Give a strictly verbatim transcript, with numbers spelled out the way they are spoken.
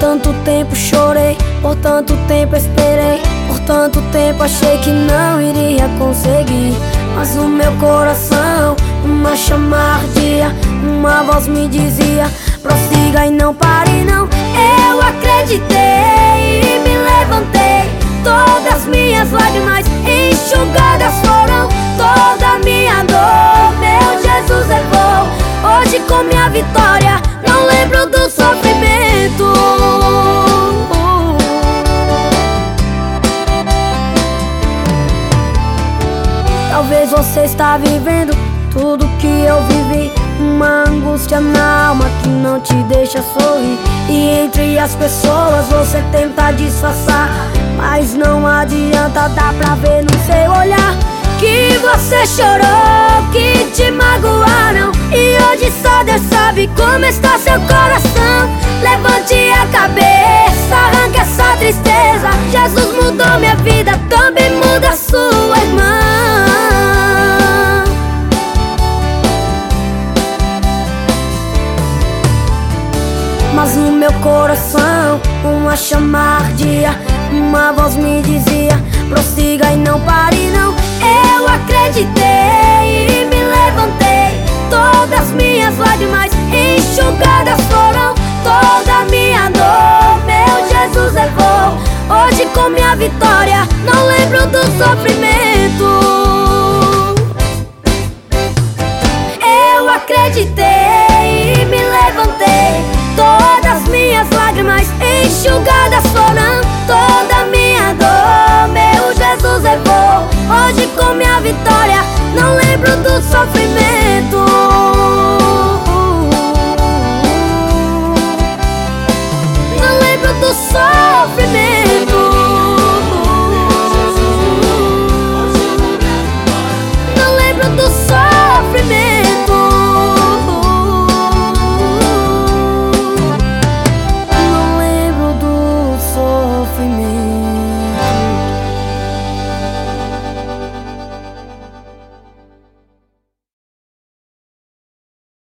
tanto tempo chorei, por tanto tempo esperei, por tanto tempo achei que não iria conseguir. Mas o meu coração, uma chama ardia, uma voz me dizia: prossiga e não pare não. Eu acreditei e me levantei, todas minhas lágrimas enxugadas foram, toda minha dor meu Jesus levou. Hoje com minha vitória não lembro do sofrimento. Talvez você está vivendo tudo que eu vivi, uma angústia na alma que não te deixa sorrir. E entre as pessoas você tenta disfarçar, mas não adianta, dá pra ver no seu olhar que você chorou, que te magoaram. E hoje só Deus sabe como está seu coração. Levante a cabeça, arranque essa tristeza. Jesus mudou minha vida, também muda a sua, irmã. Mas no meu coração uma chama ardia, uma voz me dizia: prossiga e não pare não. Eu acreditei e me levantei, todas minhas lágrimas enxugadas foram, toda minha dor meu Jesus levou. Hoje com minha vitória não lembro do sofrimento. Eu acreditei e me levantei, todas minhas lágrimas enxugadas foram, toda minha dor meu Jesus levou. Hoje com minha vitória não lembro do sofrimento.